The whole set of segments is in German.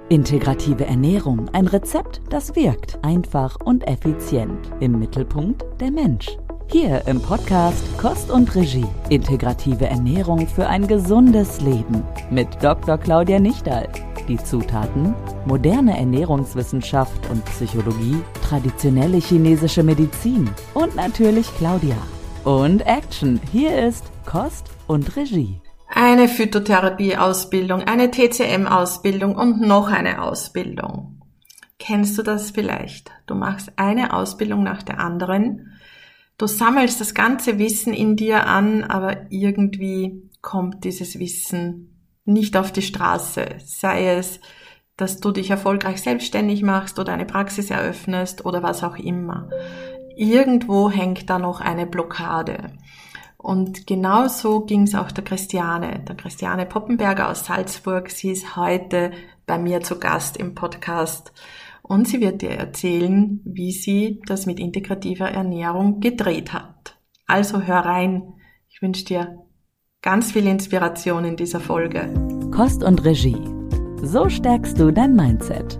Integrative Ernährung, ein Rezept, das wirkt, einfach und effizient. Im Mittelpunkt der Mensch. Hier im Podcast Kost und Regie. Integrative Ernährung für ein gesundes Leben. Mit Dr. Claudia Nichterl. Die Zutaten: moderne Ernährungswissenschaft und Psychologie, traditionelle chinesische Medizin und natürlich Claudia. Und Action, hier ist Kost und Regie. Eine Phytotherapie-Ausbildung, eine TCM-Ausbildung und noch eine Ausbildung. Kennst du das vielleicht? Du machst eine Ausbildung nach der anderen. Du sammelst das ganze Wissen in dir an, aber irgendwie kommt dieses Wissen nicht auf die Straße. Sei es, dass du dich erfolgreich selbstständig machst oder eine Praxis eröffnest oder was auch immer. Irgendwo hängt da noch eine Blockade. Und genau so ging es auch der Christiane Poppenberger aus Salzburg. Sie ist heute bei mir zu Gast im Podcast und sie wird dir erzählen, wie sie das mit integrativer Ernährung gedreht hat. Also hör rein. Ich wünsche dir ganz viel Inspiration in dieser Folge. Kost und Regie. So stärkst du dein Mindset.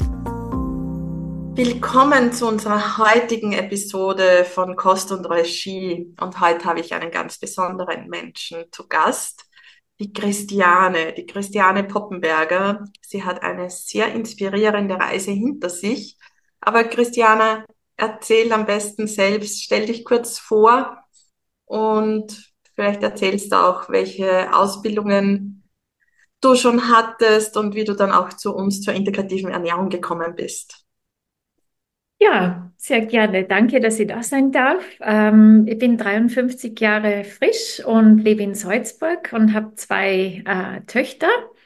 Willkommen zu unserer heutigen Episode von Kost und Regie. Und heute habe ich einen ganz besonderen Menschen zu Gast, die Christiane Poppenberger. Sie hat eine sehr inspirierende Reise hinter sich. Aber Christiane, erzähl am besten selbst, stell dich kurz vor und vielleicht erzählst du auch, welche Ausbildungen du schon hattest und wie du dann auch zu uns zur integrativen Ernährung gekommen bist. Ja, sehr gerne. Danke, dass ich da sein darf. Ich bin 53 Jahre frisch und lebe in Salzburg und habe zwei Töchter.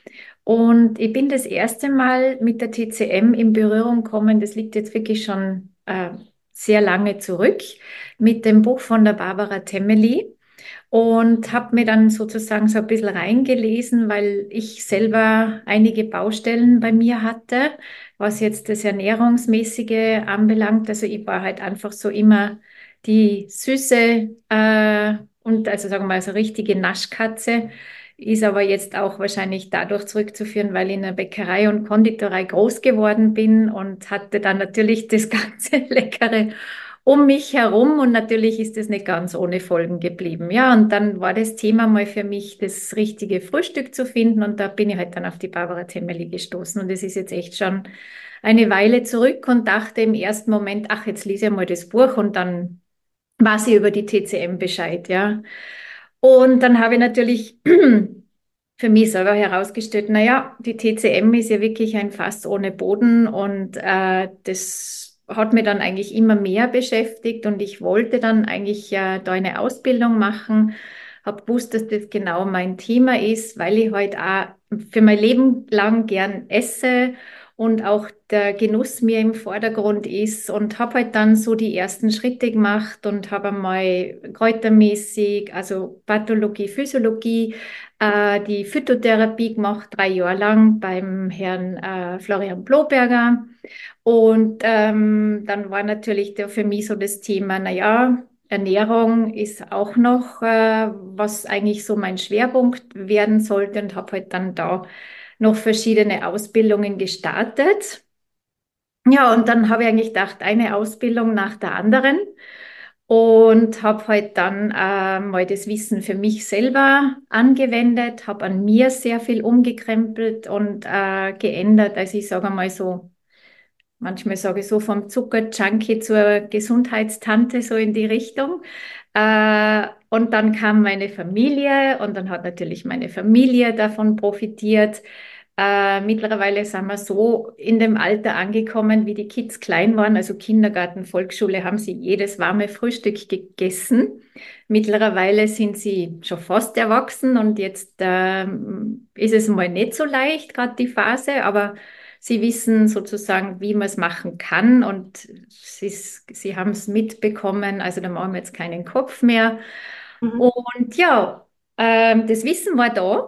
Und ich bin das erste Mal mit der TCM in Berührung gekommen. Das liegt jetzt wirklich schon sehr lange zurück mit dem Buch von der Barbara Temmeli. Und habe mir dann sozusagen so ein bisschen reingelesen, weil ich selber einige Baustellen bei mir hatte, was jetzt das Ernährungsmäßige anbelangt. Also ich war halt einfach so immer die Süße und also sagen wir mal so richtige Naschkatze. Ist aber jetzt auch wahrscheinlich dadurch zurückzuführen, weil ich in der Bäckerei und Konditorei groß geworden bin und hatte dann natürlich das ganze Leckere um mich herum und natürlich ist es nicht ganz ohne Folgen geblieben. Ja, und dann war das Thema mal für mich, das richtige Frühstück zu finden und da bin ich halt dann auf die Barbara Temmeli gestoßen und das ist jetzt echt schon eine Weile zurück und dachte im ersten Moment, ach, jetzt lese ich mal das Buch und dann weiß ich über die TCM Bescheid, ja. Und dann habe ich natürlich für mich selber herausgestellt, naja, die TCM ist ja wirklich ein Fass ohne Boden und das hat mich dann eigentlich immer mehr beschäftigt und ich wollte dann eigentlich da eine Ausbildung machen, habe gewusst, dass das genau mein Thema ist, weil ich halt auch für mein Leben lang gern esse und auch der Genuss mir im Vordergrund ist und habe halt dann so die ersten Schritte gemacht und habe einmal kräutermäßig, also Pathologie, Physiologie, die Phytotherapie gemacht, 3 Jahre lang beim Herrn Florian Bloberger. Und dann war natürlich für mich so das Thema, naja, Ernährung ist auch noch, was eigentlich so mein Schwerpunkt werden sollte und habe halt dann da noch verschiedene Ausbildungen gestartet. Ja, und dann habe ich eigentlich gedacht, eine Ausbildung nach der anderen und habe halt dann mal das Wissen für mich selber angewendet, habe an mir sehr viel umgekrempelt und geändert. Also ich sage mal so, manchmal sage ich so vom Zuckerjunkie zur Gesundheitstante, so in die Richtung. Und dann kam meine Familie und dann hat natürlich meine Familie davon profitiert. Mittlerweile sind wir so in dem Alter angekommen, wie die Kids klein waren, also Kindergarten, Volksschule, haben sie jedes warme Frühstück gegessen. Mittlerweile sind sie schon fast erwachsen und jetzt ist es mal nicht so leicht, gerade die Phase, aber sie wissen sozusagen, wie man es machen kann und sie haben es mitbekommen, also da machen wir jetzt keinen Kopf mehr. Mhm. Und ja, das Wissen war da.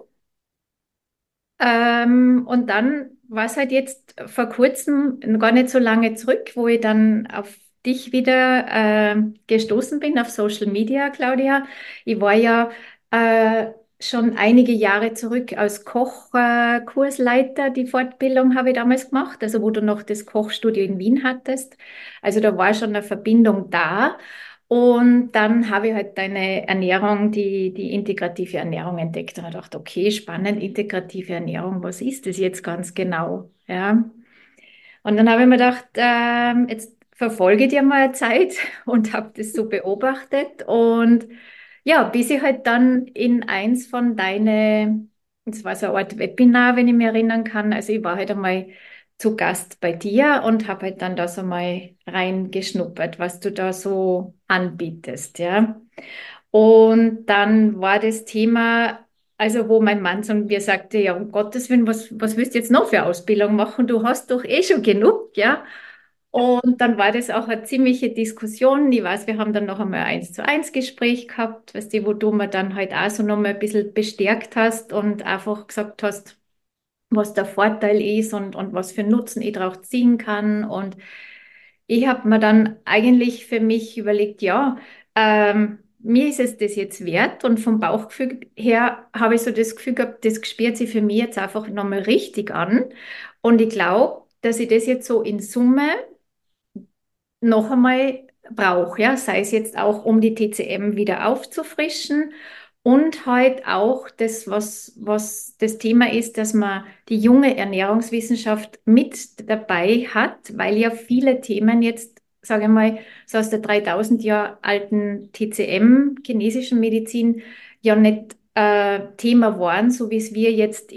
Und dann war es halt jetzt vor kurzem, gar nicht so lange zurück, wo ich dann auf dich wieder gestoßen bin, auf Social Media, Claudia. Ich war ja schon einige Jahre zurück als Kochkursleiter. Die Fortbildung habe ich damals gemacht, also wo du noch das Kochstudio in Wien hattest. Also da war schon eine Verbindung da. Und dann habe ich halt deine Ernährung, die integrative Ernährung entdeckt und habe gedacht, okay, spannend, integrative Ernährung, was ist das jetzt ganz genau? Ja. Und dann habe ich mir gedacht, jetzt verfolge ich dir mal eine Zeit und habe das so beobachtet. Und ja, bis ich halt dann in eins von deine, es war so eine Art Webinar, wenn ich mich erinnern kann. Also ich war halt einmal zu Gast bei dir und habe halt dann da so mal reingeschnuppert, was du da so anbietest, ja. Und dann war das Thema, also wo mein Mann zu mir sagte, ja, um Gottes Willen, was willst du jetzt noch für Ausbildung machen? Du hast doch eh schon genug, ja. Und dann war das auch eine ziemliche Diskussion. Ich weiß, wir haben dann noch einmal ein 1:1 Gespräch gehabt, weißt du, wo du mir dann halt auch so noch mal ein bisschen bestärkt hast und einfach gesagt hast, was der Vorteil ist und was für Nutzen ich daraus ziehen kann. Und ich habe mir dann eigentlich für mich überlegt, ja, mir ist es das jetzt wert und vom Bauchgefühl her habe ich so das Gefühl gehabt, das spürt sich für mich jetzt einfach nochmal richtig an. Und ich glaube, dass ich das jetzt so in Summe noch einmal brauche, ja, sei es jetzt auch, um die TCM wieder aufzufrischen und halt auch das, was das Thema ist, dass man die junge Ernährungswissenschaft mit dabei hat, weil ja viele Themen jetzt, sage ich mal, so aus der 3000 Jahre alten TCM, chinesischen Medizin, ja nicht Thema waren, so wie es wir jetzt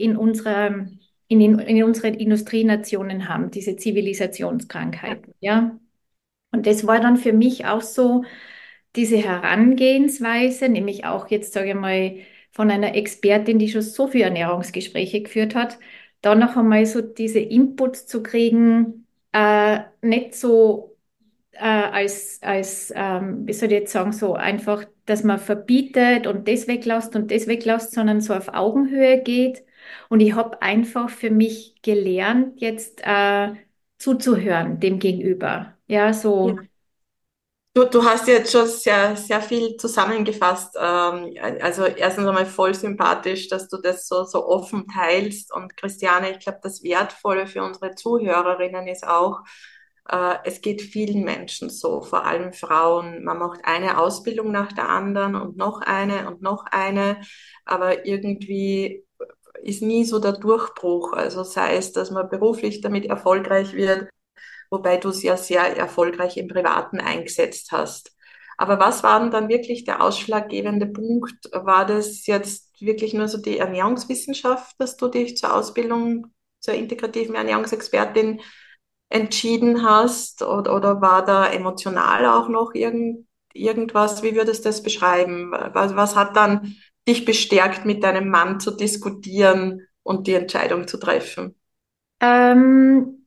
in unseren Industrienationen haben, diese Zivilisationskrankheiten, ja. Und das war dann für mich auch so diese Herangehensweise, nämlich auch jetzt, sage ich mal, von einer Expertin, die schon so viele Ernährungsgespräche geführt hat, da noch einmal so diese Inputs zu kriegen, nicht so wie soll ich jetzt sagen, so einfach, dass man verbietet und das weglässt, sondern so auf Augenhöhe geht. Und ich habe einfach für mich gelernt, jetzt zuzuhören dem Gegenüber. Ja, so. Du hast jetzt schon sehr, sehr viel zusammengefasst. Also erstens einmal voll sympathisch, dass du das so offen teilst. Und Christiane, ich glaube, das Wertvolle für unsere Zuhörerinnen ist auch, es geht vielen Menschen so, vor allem Frauen. Man macht eine Ausbildung nach der anderen und noch eine, aber irgendwie ist nie so der Durchbruch. Also sei es, dass man beruflich damit erfolgreich wird, wobei du es ja sehr erfolgreich im Privaten eingesetzt hast. Aber was war denn dann wirklich der ausschlaggebende Punkt? War das jetzt wirklich nur so die Ernährungswissenschaft, dass du dich zur Ausbildung zur integrativen Ernährungsexpertin entschieden hast? Oder war da emotional auch noch irgendwas? Wie würdest du das beschreiben? Was hat dann dich bestärkt, mit deinem Mann zu diskutieren und die Entscheidung zu treffen? Ähm,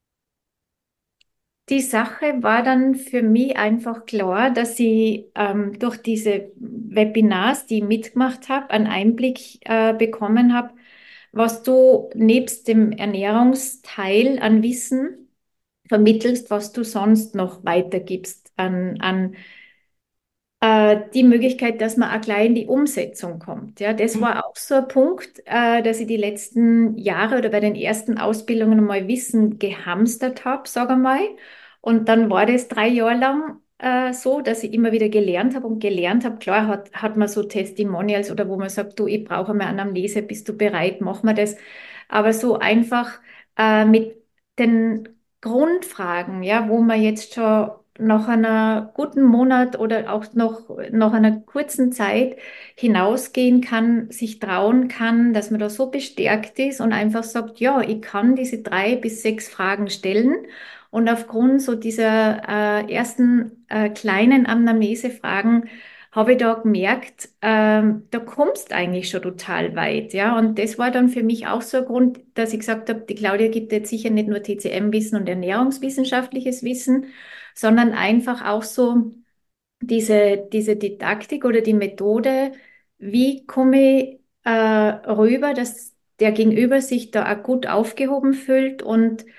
Die Sache war dann für mich einfach klar, dass ich durch diese Webinars, die ich mitgemacht habe, einen Einblick bekommen habe, was du nebst dem Ernährungsteil an Wissen vermittelst, was du sonst noch weitergibst an die Möglichkeit, dass man auch gleich in die Umsetzung kommt. Ja, das war auch so ein Punkt, dass ich die letzten Jahre oder bei den ersten Ausbildungen mal Wissen gehamstert habe, sage ich mal. Und dann war das 3 Jahre lang so, dass ich immer wieder gelernt habe und gelernt habe. Klar hat man so Testimonials oder wo man sagt, du, ich brauche mal Anamnese, bist du bereit, machen wir das. Aber so einfach mit den Grundfragen, ja, wo man jetzt schon nach einer guten Monat oder auch noch nach einer kurzen Zeit hinausgehen kann, sich trauen kann, dass man da so bestärkt ist und einfach sagt, ja, ich kann diese 3 bis 6 Fragen stellen. Und aufgrund so dieser ersten kleinen Anamnesefragen habe ich da gemerkt, da kommst eigentlich schon total weit, ja. Und das war dann für mich auch so ein Grund, dass ich gesagt habe, die Claudia gibt jetzt sicher nicht nur TCM-Wissen und ernährungswissenschaftliches Wissen, sondern einfach auch so diese Didaktik oder die Methode, wie komme ich rüber, dass der Gegenüber sich da auch gut aufgehoben fühlt und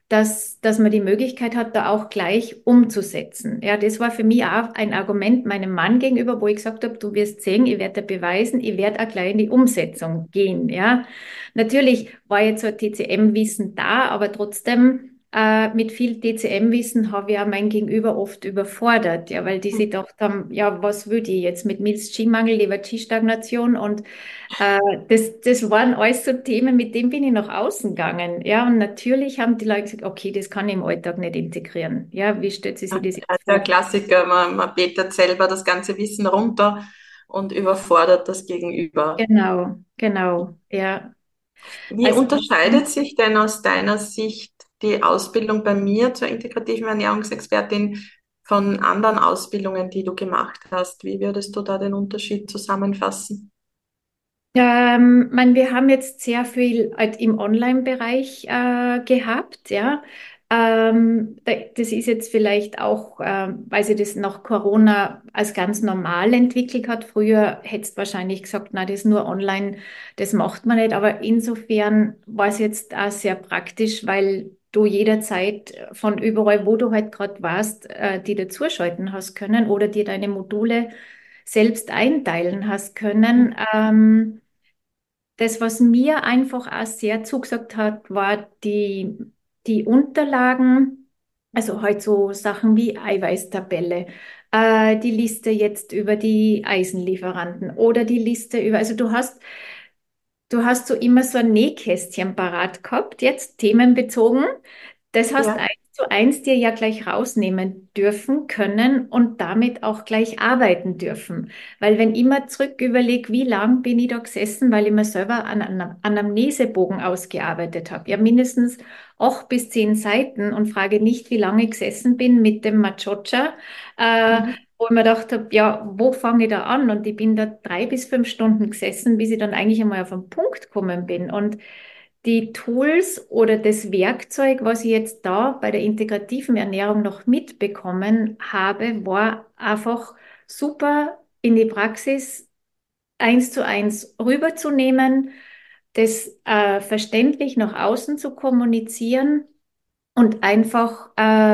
dass man die Möglichkeit hat, da auch gleich umzusetzen. Ja, das war für mich auch ein Argument meinem Mann gegenüber, wo ich gesagt habe, du wirst sehen, ich werde dir beweisen, ich werde auch gleich in die Umsetzung gehen. Ja, natürlich war jetzt so ein TCM-Wissen da, aber trotzdem mit viel TCM-Wissen habe ich auch mein Gegenüber oft überfordert, ja, weil die sich gedacht haben, ja, was will ich jetzt mit Milch-G-Mangel, Leber-G-Stagnation und das waren alles so Themen, mit denen bin ich nach außen gegangen. Ja, und natürlich haben die Leute gesagt, okay, das kann ich im Alltag nicht integrieren. Ja, wie stellt sie sich das Ja, jetzt der vor? Klassiker, man betet selber das ganze Wissen runter und überfordert das Gegenüber. Genau, genau, ja. Wie Also, unterscheidet sich denn aus deiner Sicht die Ausbildung bei mir zur integrativen Ernährungsexpertin von anderen Ausbildungen, die du gemacht hast? Wie würdest du da den Unterschied zusammenfassen? wir haben jetzt sehr viel halt im Online-Bereich gehabt, ja. Das ist jetzt vielleicht auch, weil sich das nach Corona als ganz normal entwickelt hat. Früher hättest du wahrscheinlich gesagt, na, das ist nur online, das macht man nicht. Aber insofern war es jetzt auch sehr praktisch, weil du jederzeit von überall, wo du halt gerade warst, die dazuschalten hast können oder dir deine Module selbst einteilen hast können. Das, was mir einfach auch sehr zugesagt hat, war die Unterlagen, also halt so Sachen wie Eiweißtabelle, die Liste jetzt über die Eisenlieferanten oder die Liste über, also du hast so immer so ein Nähkästchen parat gehabt, jetzt themenbezogen. Das hast Ja. eins zu eins dir ja gleich rausnehmen dürfen können und damit auch gleich arbeiten dürfen. Weil wenn ich mir zurück überlege, wie lang bin ich da gesessen, weil ich mir selber an einem Anamnesebogen ausgearbeitet habe. Ja, mindestens 8 bis 10 Seiten und frage nicht, wie lange ich gesessen bin mit dem Machocha, äh, Mhm. wo ich mir gedacht habe, ja, wo fange ich da an? Und ich bin da 3 bis 5 Stunden gesessen, bis ich dann eigentlich einmal auf den Punkt gekommen bin. Und die Tools oder das Werkzeug, was ich jetzt da bei der integrativen Ernährung noch mitbekommen habe, war einfach super in die Praxis eins zu eins rüberzunehmen, das verständlich nach außen zu kommunizieren und einfach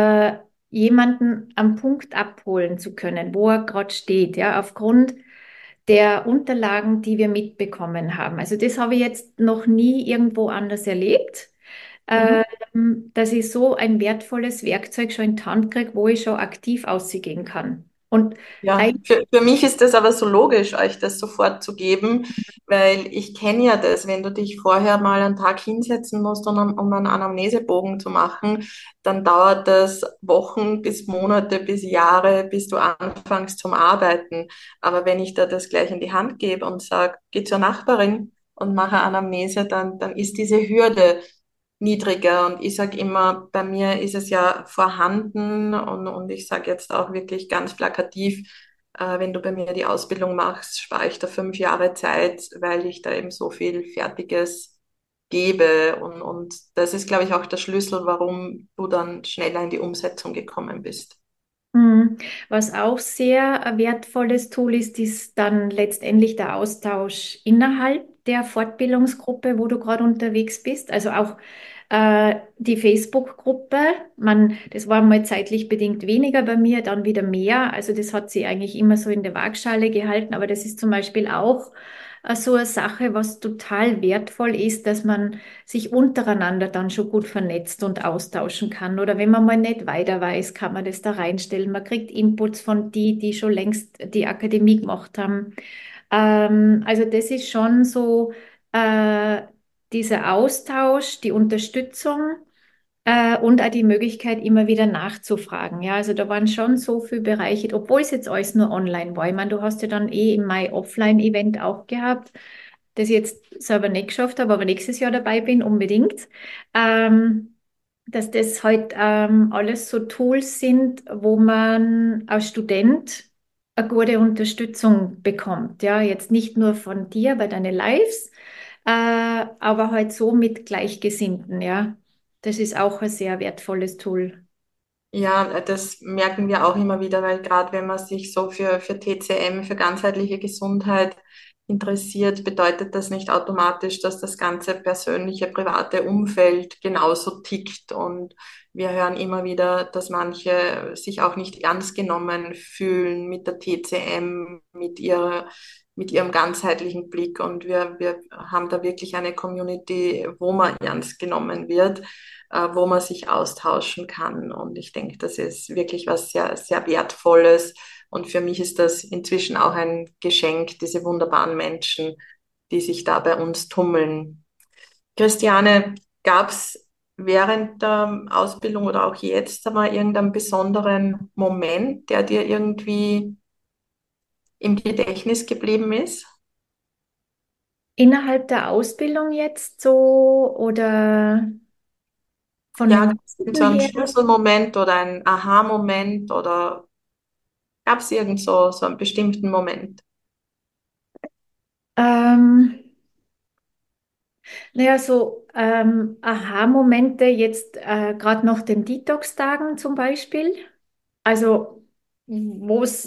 jemanden am Punkt abholen zu können, wo er gerade steht, ja, aufgrund der Unterlagen, die wir mitbekommen haben. Also das habe ich jetzt noch nie irgendwo anders erlebt, Mhm. dass ich so ein wertvolles Werkzeug schon in die Hand kriege, wo ich schon aktiv ausgehen kann. Und Ja, eigentlich, für mich ist das aber so logisch, euch das sofort zu geben, weil ich kenne ja das, wenn du dich vorher mal einen Tag hinsetzen musst, um einen Anamnesebogen zu machen, dann dauert das Wochen bis Monate bis Jahre, bis du anfängst zum Arbeiten. Aber wenn ich da das gleich in die Hand gebe und sage, geh zur Nachbarin und mache Anamnese, dann ist diese Hürde niedriger. Und ich sage immer, bei mir ist es ja vorhanden und ich sage jetzt auch wirklich ganz plakativ, wenn du bei mir die Ausbildung machst, spare ich da 5 Jahre Zeit, weil ich da eben so viel Fertiges gebe. Und das ist, glaube ich, auch der Schlüssel, warum du dann schneller in die Umsetzung gekommen bist. was auch sehr ein wertvolles Tool ist, ist dann letztendlich der Austausch innerhalb der Fortbildungsgruppe, wo du gerade unterwegs bist. Also auch die Facebook-Gruppe. Das war mal zeitlich bedingt weniger bei mir, dann wieder mehr. Also das hat sie eigentlich immer so in der Waagschale gehalten. Aber das ist zum Beispiel auch so eine Sache, was total wertvoll ist, dass man sich untereinander dann schon gut vernetzt und austauschen kann. Oder wenn man mal nicht weiter weiß, kann man das da reinstellen. Man kriegt Inputs von die schon längst die Akademie gemacht haben. Also das ist schon so äh, dieser Austausch, die Unterstützung und auch die Möglichkeit, immer wieder nachzufragen. Ja, also da waren schon so viele Bereiche, obwohl es jetzt alles nur online war. Ich meine, du hast ja dann im Mai Offline-Event auch gehabt, das ich jetzt selber nicht geschafft habe, aber nächstes Jahr dabei bin, unbedingt. Dass das halt alles so Tools sind, wo man als Student eine gute Unterstützung bekommt. Ja, jetzt nicht nur von dir bei deinen Lives, aber halt so mit Gleichgesinnten. Ja, das ist auch ein sehr wertvolles Tool. Ja, das merken wir auch immer wieder, weil gerade wenn man sich so für TCM, für ganzheitliche Gesundheit interessiert, bedeutet das nicht automatisch, dass das ganze persönliche, private Umfeld genauso tickt. Und wir hören immer wieder, dass manche sich auch nicht ernst genommen fühlen mit der TCM, mit ihrem ganzheitlichen Blick. Und wir haben da wirklich eine Community, wo man ernst genommen wird, wo man sich austauschen kann. Und ich denke, das ist wirklich was sehr, sehr Wertvolles. Und für mich ist das inzwischen auch ein Geschenk, diese wunderbaren Menschen, die sich da bei uns tummeln. Christiane, gab es während der Ausbildung oder auch jetzt einmal irgendeinen besonderen Moment, der dir irgendwie im Gedächtnis geblieben ist? Innerhalb der Ausbildung jetzt so oder von Ja, dem gab es so Gefühl einen her? Schlüsselmoment oder einen Aha-Moment oder gab es irgend so einen bestimmten Moment? Ähm, naja, so Aha-Momente jetzt gerade nach den Detox-Tagen zum Beispiel. Also wo es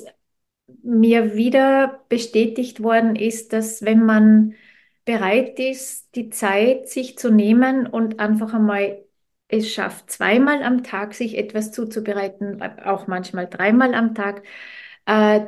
mir wieder bestätigt worden ist, dass wenn man bereit ist, die Zeit sich zu nehmen und einfach einmal es schafft, zweimal am Tag sich etwas zuzubereiten, auch manchmal dreimal am Tag, äh,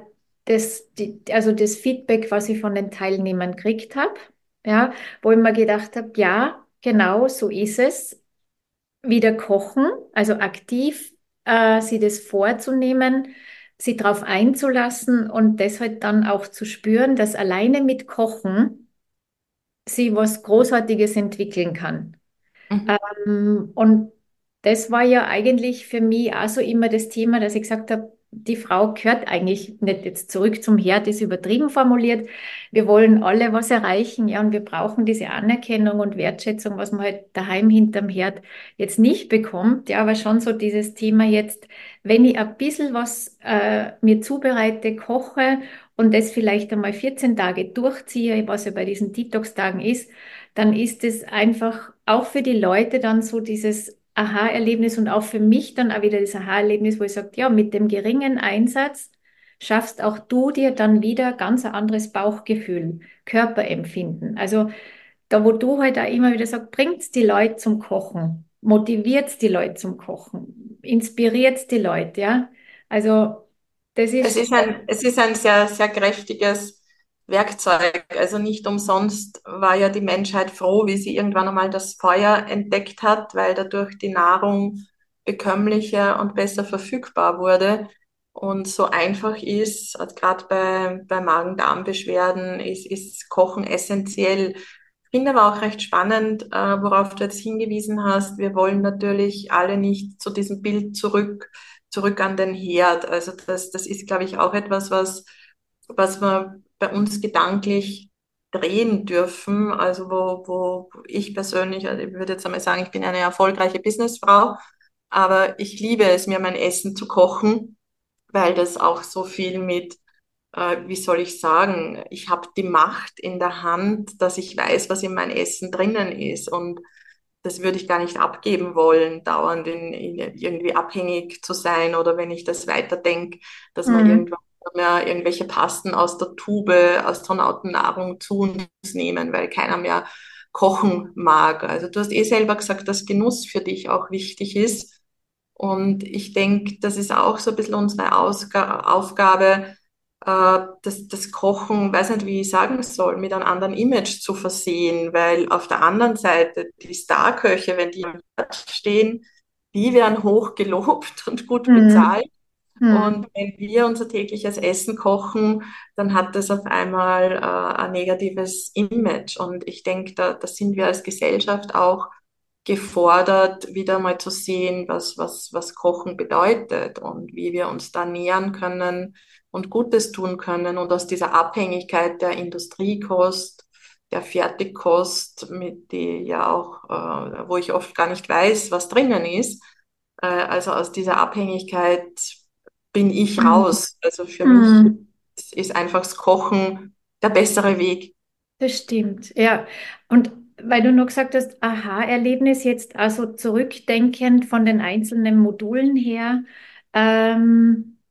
also das Feedback, was ich von den Teilnehmern gekriegt habe, ja, wo ich mir gedacht habe, ja, genau so ist es. Wieder kochen, also aktiv sie das vorzunehmen, sie darauf einzulassen und deshalb dann auch zu spüren, dass alleine mit Kochen sie was Großartiges entwickeln kann. Mhm. Und das war ja eigentlich für mich auch so immer das Thema, dass ich gesagt habe, die Frau gehört eigentlich nicht jetzt zurück zum Herd, ist übertrieben formuliert. Wir wollen alle was erreichen, ja, und wir brauchen diese Anerkennung und Wertschätzung, was man halt daheim hinterm Herd jetzt nicht bekommt. Ja, aber schon so dieses Thema jetzt, wenn ich ein bisschen was mir zubereite, koche und das vielleicht einmal 14 Tage durchziehe, was ja bei diesen Detox-Tagen ist, dann ist es einfach auch für die Leute dann so dieses Aha-Erlebnis und auch für mich dann auch wieder das Aha-Erlebnis, wo ich sage, ja, mit dem geringen Einsatz schaffst auch du dir dann wieder ganz ein anderes Bauchgefühl, Körperempfinden. Also da, wo du halt auch immer wieder sagst, bringt's die Leute zum Kochen, motiviert's die Leute zum Kochen, inspiriert's die Leute, ja. Also das ist, Es ist ein sehr, sehr kräftiges Werkzeug. Also nicht umsonst war ja die Menschheit froh, wie sie irgendwann einmal das Feuer entdeckt hat, weil dadurch die Nahrung bekömmlicher und besser verfügbar wurde. Und so einfach ist, also gerade bei Magen-Darm-Beschwerden, ist Kochen essentiell. Ich finde aber auch recht spannend, worauf du jetzt hingewiesen hast. Wir wollen natürlich alle nicht zu diesem Bild zurück an den Herd. Also das ist, glaube ich, auch etwas, was wir bei uns gedanklich drehen dürfen. Also wo ich persönlich, also ich würde jetzt einmal sagen, ich bin eine erfolgreiche Businessfrau, aber ich liebe es, mir mein Essen zu kochen, weil das auch so viel mit wie soll ich sagen, ich habe die Macht in der Hand, dass ich weiß, was in mein Essen drinnen ist. Und das würde ich gar nicht abgeben wollen, dauernd irgendwie abhängig zu sein oder wenn ich das weiterdenke, dass man mm, irgendwann mehr irgendwelche Pasten aus der Tube, Astronautennahrung zu uns nehmen, weil keiner mehr kochen mag. Also du hast eh selber gesagt, dass Genuss für dich auch wichtig ist. Und ich denke, das ist auch so ein bisschen unsere Aufgabe, das Kochen, weiß nicht, wie ich sagen soll, mit einem anderen Image zu versehen, weil auf der anderen Seite die Starköche, wenn die im Herd stehen, die werden hoch gelobt und gut mm, bezahlt. mm, Und wenn wir unser tägliches Essen kochen, dann hat das auf einmal ein negatives Image. Und ich denke, da sind wir als Gesellschaft auch gefordert, wieder mal zu sehen, was Kochen bedeutet und wie wir uns da nähern können und Gutes tun können und aus dieser Abhängigkeit der Industriekost, der Fertigkost, mit die ja auch, wo ich oft gar nicht weiß, was drinnen ist. Also aus dieser Abhängigkeit bin ich mm, raus. Also für mich mm. ist einfach das Kochen der bessere Weg. Das stimmt, ja. Und weil du noch gesagt hast, Aha-Erlebnis jetzt also zurückdenkend von den einzelnen Modulen her, ähm,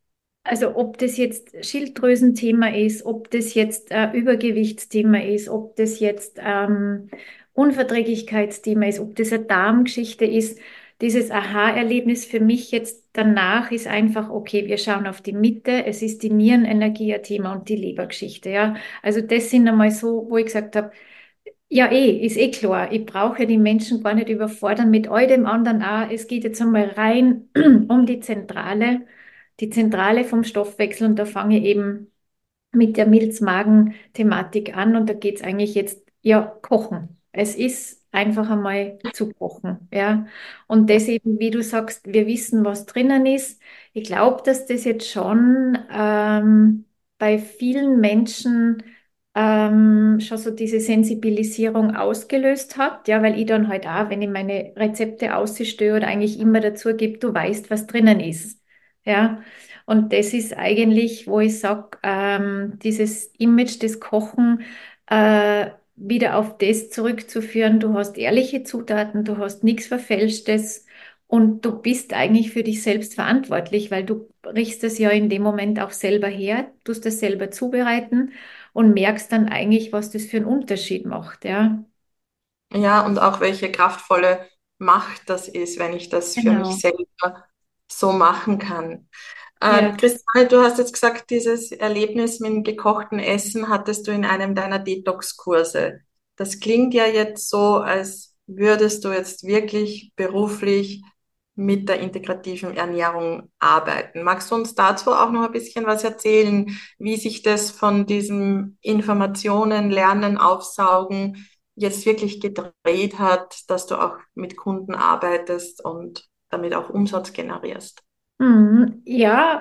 Also ob das jetzt Schilddrüsenthema ist, ob das jetzt Übergewichtsthema ist, ob das jetzt Unverträglichkeitsthema ist, ob das eine Darmgeschichte ist. Dieses Aha-Erlebnis für mich jetzt danach ist einfach, okay, wir schauen auf die Mitte, es ist die Nierenenergie ein Thema und die Lebergeschichte, ja. Also das sind einmal so, wo ich gesagt habe, ja, ist eh klar. Ich brauche ja die Menschen gar nicht überfordern mit all dem anderen auch. Es geht jetzt einmal rein um die Zentrale vom Stoffwechsel und da fange ich eben mit der Milz-Magen-Thematik an und da geht es eigentlich jetzt, ja, kochen. Es ist einfach einmal zu kochen, ja. Und das eben, wie du sagst, wir wissen, was drinnen ist. Ich glaube, dass das jetzt schon bei vielen Menschen schon so diese Sensibilisierung ausgelöst hat, ja, weil ich dann halt auch, wenn ich meine Rezepte ausstöre oder eigentlich immer dazu gebe, du weißt, was drinnen ist, ja. Und das ist eigentlich, wo ich sage, dieses Image des Kochen wieder auf das zurückzuführen, du hast ehrliche Zutaten, du hast nichts Verfälschtes und du bist eigentlich für dich selbst verantwortlich, weil du riechst es ja in dem Moment auch selber her, tust das selber zubereiten und merkst dann eigentlich, was das für einen Unterschied macht, ja. Ja, und auch welche kraftvolle Macht das ist, wenn ich das für mich Genau. selber so machen kann. Ja. Christiane, du hast jetzt gesagt, dieses Erlebnis mit dem gekochten Essen hattest du in einem deiner Detox-Kurse. Das klingt ja jetzt so, als würdest du jetzt wirklich beruflich mit der integrativen Ernährung arbeiten. Magst du uns dazu auch noch ein bisschen was erzählen, wie sich das von diesem Informationen, Lernen, Aufsaugen jetzt wirklich gedreht hat, dass du auch mit Kunden arbeitest und damit auch Umsatz generierst? Ja,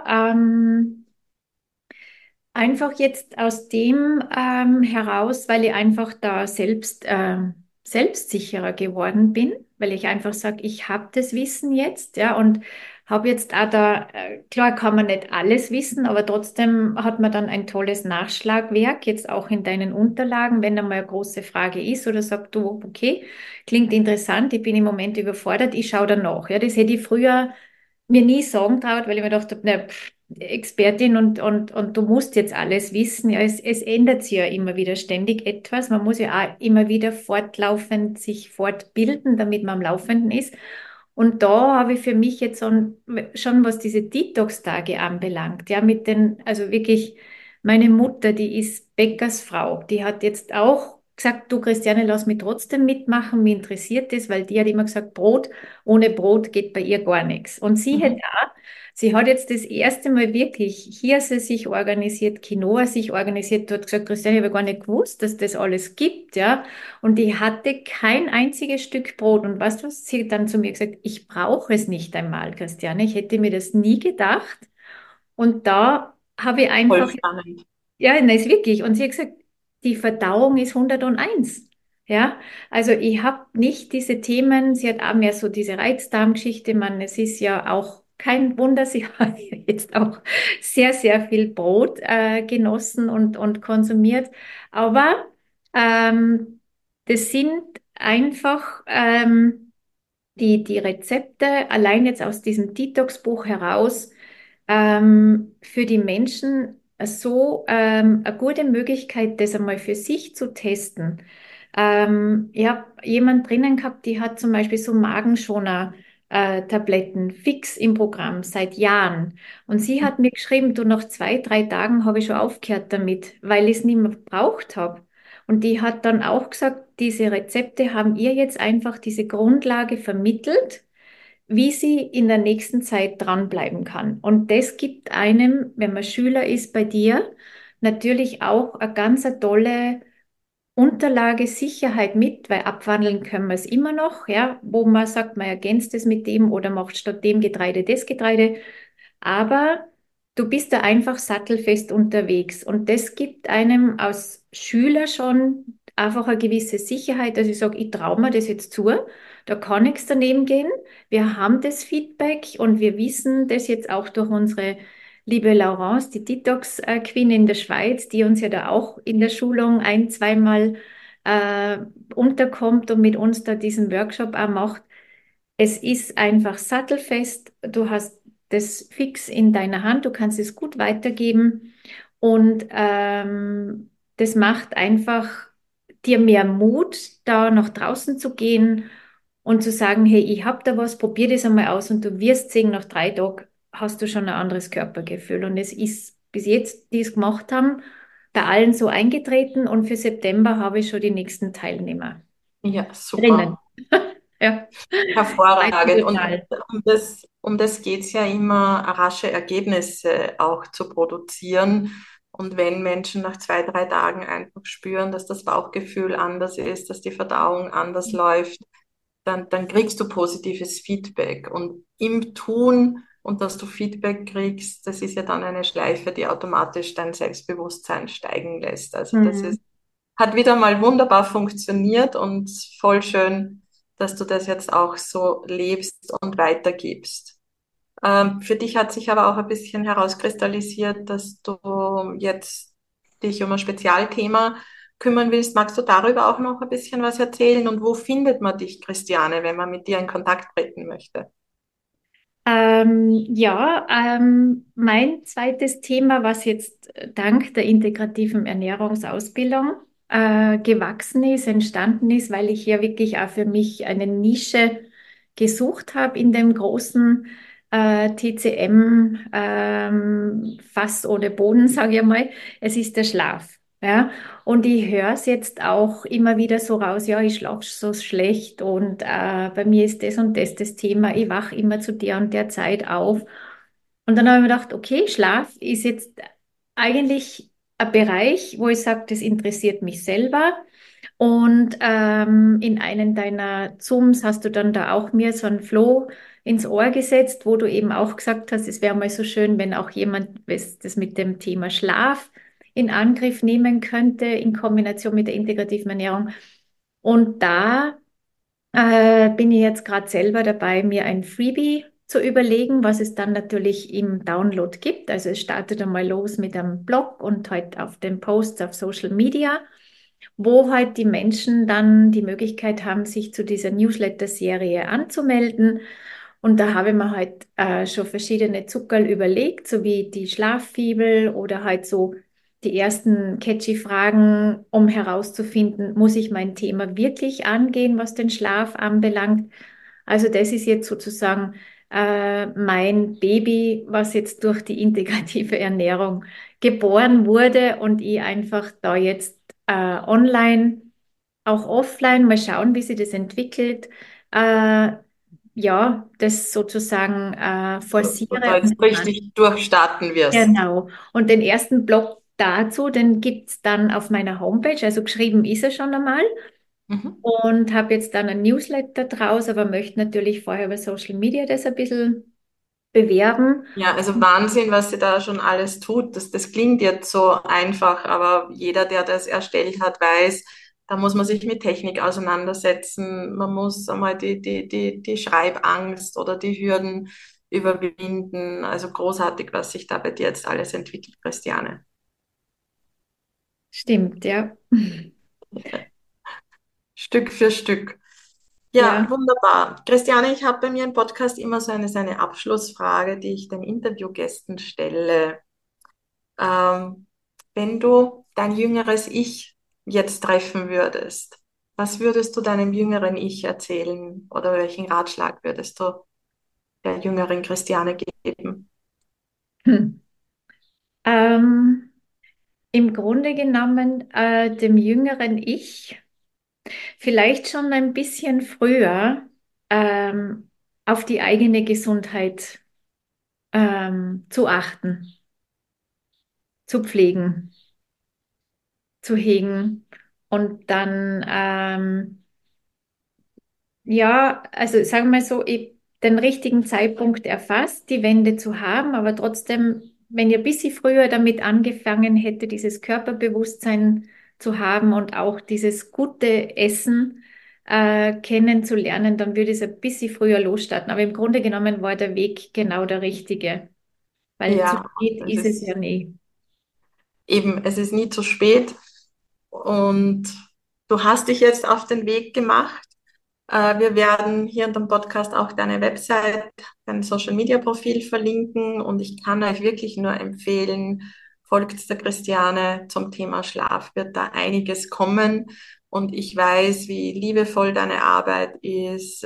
einfach jetzt aus dem heraus, weil ich einfach da selbstsicherer geworden bin, weil ich einfach sage, ich habe das Wissen jetzt, ja, und habe jetzt auch da, klar kann man nicht alles wissen, aber trotzdem hat man dann ein tolles Nachschlagwerk, jetzt auch in deinen Unterlagen, wenn da mal eine große Frage ist oder sagt du, okay, klingt interessant, ich bin im Moment überfordert, ich schaue da nach. Ja, das hätte ich früher mir nie sagen traut, weil ich mir gedacht habe, ne, Expertin und du musst jetzt alles wissen. Ja, es ändert sich ja immer wieder ständig etwas. Man muss ja auch immer wieder fortlaufend sich fortbilden, damit man am Laufenden ist. Und da habe ich für mich jetzt schon, was diese Detox-Tage anbelangt, ja, also wirklich, meine Mutter, die ist Bäckersfrau, die hat jetzt auch gesagt, du Christiane, lass mich trotzdem mitmachen, mich interessiert das, weil die hat immer gesagt, ohne Brot geht bei ihr gar nichts. Und Mhm. sie hat jetzt das erste Mal wirklich Hirse sich organisiert, Quinoa sich organisiert, dort gesagt, Christiane, ich habe gar nicht gewusst, dass das alles gibt, ja. Und die hatte kein einziges Stück Brot. Und weißt du was? Sie hat dann zu mir gesagt, ich brauche es nicht einmal, Christiane. Ich hätte mir das nie gedacht. Und da habe ich Voll einfach, spannend. ja, nein, ist wirklich. Und sie hat gesagt, die Verdauung ist 101. Ja, also ich habe nicht diese Themen, sie hat auch mehr so diese Reizdarmgeschichte, man, es ist ja auch kein Wunder, sie hat jetzt auch sehr, sehr viel Brot genossen und konsumiert, aber ähm, das sind einfach die Rezepte, allein jetzt aus diesem Detox-Buch heraus, für die Menschen so eine gute Möglichkeit, das einmal für sich zu testen. Ich habe jemand drinnen gehabt, die hat zum Beispiel so Magenschoner. Tabletten fix im Programm seit Jahren. Und sie hat mir geschrieben, du, nach 2, 3 Tagen habe ich schon aufgehört damit, weil ich es nicht mehr gebraucht habe. Und die hat dann auch gesagt, diese Rezepte haben ihr jetzt einfach diese Grundlage vermittelt, wie sie in der nächsten Zeit dranbleiben kann. Und das gibt einem, wenn man Schüler ist bei dir, natürlich auch eine ganz eine tolle Unterlage, Sicherheit mit, weil abwandeln können wir es immer noch, ja, wo man sagt, man ergänzt es mit dem oder macht statt dem Getreide das Getreide. Aber du bist da einfach sattelfest unterwegs und das gibt einem als Schüler schon einfach eine gewisse Sicherheit, dass ich sage, ich traue mir das jetzt zu, da kann nichts daneben gehen. Wir haben das Feedback und wir wissen das jetzt auch durch unsere liebe Laurence, die Detox-Queen in der Schweiz, die uns ja da auch in der Schulung 1, 2 Mal äh, unterkommt und mit uns da diesen Workshop auch macht. Es ist einfach sattelfest. Du hast das fix in deiner Hand, du kannst es gut weitergeben und das macht einfach dir mehr Mut, da nach draußen zu gehen und zu sagen, hey, ich habe da was, probier das einmal aus und du wirst sehen, nach 3 Tagen hast du schon ein anderes Körpergefühl. Und es ist bis jetzt, die es gemacht haben, bei allen so eingetreten und für September habe ich schon die nächsten Teilnehmer Ja, drinnen. super. Ja, freut mich Hervorragend. Und total. um das geht es ja immer, rasche Ergebnisse auch zu produzieren. Und wenn Menschen nach 2, 3 Tagen einfach spüren, dass das Bauchgefühl anders ist, dass die Verdauung anders läuft, dann kriegst du positives Feedback. Und im Tun und dass du Feedback kriegst, das ist ja dann eine Schleife, die automatisch dein Selbstbewusstsein steigen lässt. Also das Hm. ist, hat wieder mal wunderbar funktioniert und voll schön, dass du das jetzt auch so lebst und weitergibst. Für dich hat sich aber auch ein bisschen herauskristallisiert, dass du jetzt dich um ein Spezialthema kümmern willst. Magst du darüber auch noch ein bisschen was erzählen? Und wo findet man dich, Christiane, wenn man mit dir in Kontakt treten möchte? Ja, mein zweites Thema, was jetzt dank der integrativen Ernährungsausbildung gewachsen ist, entstanden ist, weil ich hier wirklich auch für mich eine Nische gesucht habe in dem großen TCM Fass ohne Boden, sage ich mal. Es ist der Schlaf. Ja, und ich höre es jetzt auch immer wieder so raus, ja, ich schlafe so schlecht und bei mir ist das und das Thema, ich wache immer zu der und der Zeit auf. Und dann habe ich mir gedacht, okay, Schlaf ist jetzt eigentlich ein Bereich, wo ich sage, das interessiert mich selber. Und in einen deiner Zooms hast du dann da auch mir so einen Flow ins Ohr gesetzt, wo du eben auch gesagt hast, es wäre mal so schön, wenn auch jemand das mit dem Thema Schlaf in Angriff nehmen könnte, in Kombination mit der integrativen Ernährung. Und da bin ich jetzt gerade selber dabei, mir ein Freebie zu überlegen, was es dann natürlich im Download gibt. Also es startet einmal los mit einem Blog und halt auf den Posts auf Social Media, wo halt die Menschen dann die Möglichkeit haben, sich zu dieser Newsletter-Serie anzumelden. Und da habe ich mir halt schon verschiedene Zuckerl überlegt, so wie die Schlaffibel oder halt so die ersten catchy Fragen, um herauszufinden, muss ich mein Thema wirklich angehen, was den Schlaf anbelangt. Also das ist jetzt sozusagen mein Baby, was jetzt durch die integrative Ernährung geboren wurde und ich einfach da jetzt online, auch offline, mal schauen, wie sich das entwickelt. Äh, ja, das sozusagen Wo du forciere und jetzt richtig durchstarten wirst. genau. Und den ersten Blog dazu, den gibt es dann auf meiner Homepage, also geschrieben ist er schon einmal Mhm. und habe jetzt dann ein Newsletter draus, aber möchte natürlich vorher über Social Media das ein bisschen bewerben. Ja, also Wahnsinn, was sie da schon alles tut. Das klingt jetzt so einfach, aber jeder, der das erstellt hat, weiß, da muss man sich mit Technik auseinandersetzen. Man muss einmal die Schreibangst oder die Hürden überwinden. Also großartig, was sich da bei dir jetzt alles entwickelt, Christiane. Stimmt, ja. Stück für Stück. Ja, Ja. wunderbar. Christiane, ich habe bei mir im Podcast immer so eine Abschlussfrage, die ich den Interviewgästen stelle. Ähm, Wenn du dein jüngeres Ich jetzt treffen würdest, was würdest du deinem jüngeren Ich erzählen oder welchen Ratschlag würdest du der jüngeren Christiane geben? Hm. Ähm, Im Grunde genommen dem jüngeren Ich vielleicht schon ein bisschen früher ähm, auf die eigene Gesundheit zu achten, zu pflegen, zu hegen und dann ja, also sagen wir mal so, den richtigen Zeitpunkt erfasst, die Wende zu haben, aber trotzdem, wenn ihr ein bisschen früher damit angefangen hätte, dieses Körperbewusstsein zu haben und auch dieses gute Essen kennenzulernen, dann würde es ein bisschen früher losstarten. Aber im Grunde genommen war der Weg genau der richtige, weil zu Ja, spät das ist es ja ist nie. eben, es ist nie zu spät und du hast dich jetzt auf den Weg gemacht. Wir werden hier in dem Podcast auch deine Website, dein Social Media Profil verlinken und ich kann euch wirklich nur empfehlen, folgt der Christiane zum Thema Schlaf, wird da einiges kommen und ich weiß, wie liebevoll deine Arbeit ist,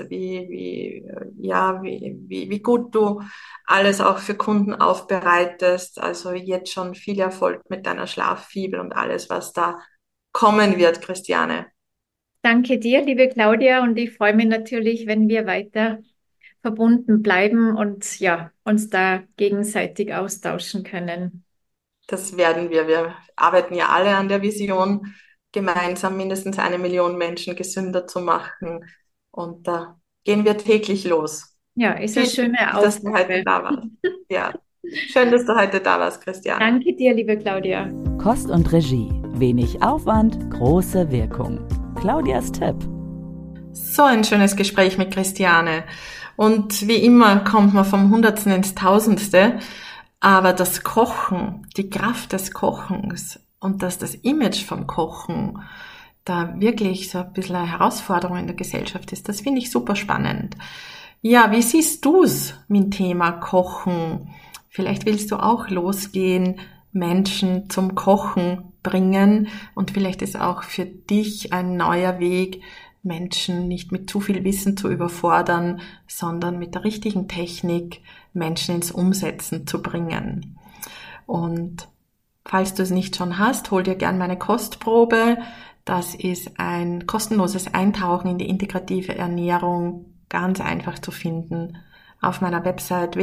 wie gut du alles auch für Kunden aufbereitest. Also jetzt schon viel Erfolg mit deiner Schlaffibel und alles, was da kommen wird, Christiane. Danke dir, liebe Claudia, und ich freue mich natürlich, wenn wir weiter verbunden bleiben und ja, uns da gegenseitig austauschen können. Das werden wir. Wir arbeiten ja alle an der Vision, gemeinsam mindestens 1 Million Menschen gesünder zu machen. Und da gehen wir täglich los. Ja, ist eine Vielen schöne Dank, dass du heute Aufgabe. da warst. Ja, schön, dass du heute da warst, Christiane. Danke dir, liebe Claudia. Kost und Regie. Wenig Aufwand, große Wirkung. Claudias Tipp. So ein schönes Gespräch mit Christiane. Und wie immer kommt man vom Hundertsten ins Tausendste. Aber das Kochen, die Kraft des Kochens und dass das Image vom Kochen da wirklich so ein bisschen eine Herausforderung in der Gesellschaft ist, das finde ich super spannend. Ja, wie siehst du's mit dem Thema Kochen? Vielleicht willst du auch losgehen, Menschen zum Kochen bringen und vielleicht ist auch für dich ein neuer Weg, Menschen nicht mit zu viel Wissen zu überfordern, sondern mit der richtigen Technik Menschen ins Umsetzen zu bringen. Und falls du es nicht schon hast, hol dir gern meine Kostprobe. Das ist ein kostenloses Eintauchen in die integrative Ernährung, ganz einfach zu finden auf meiner Website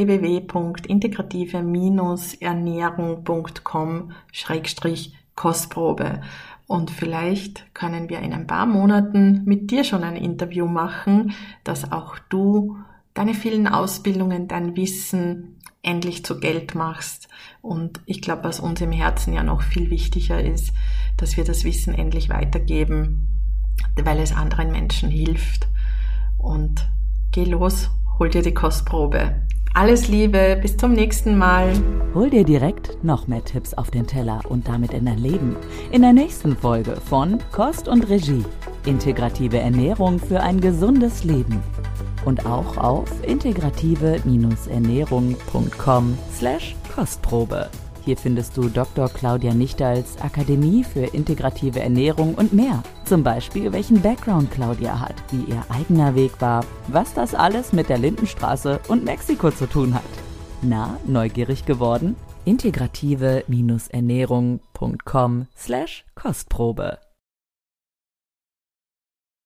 www.integrative-ernährung.com/Kostprobe. Und vielleicht können wir in ein paar Monaten mit dir schon ein Interview machen, dass auch du deine vielen Ausbildungen, dein Wissen endlich zu Geld machst. Und ich glaube, was uns im Herzen ja noch viel wichtiger ist, dass wir das Wissen endlich weitergeben, weil es anderen Menschen hilft. Und geh los, hol dir die Kostprobe. Alles Liebe, bis zum nächsten Mal. Hol dir direkt noch mehr Tipps auf den Teller und damit in dein Leben. In der nächsten Folge von Kost und Regie. Integrative Ernährung für ein gesundes Leben. Und auch auf integrative-ernährung.com/Kostprobe. Hier findest du Dr. Claudia Nichtals Akademie für integrative Ernährung und mehr. Zum Beispiel, welchen Background Claudia hat, wie ihr eigener Weg war, was das alles mit der Lindenstraße und Mexiko zu tun hat. Na, neugierig geworden? integrative-ernährung.com/Kostprobe.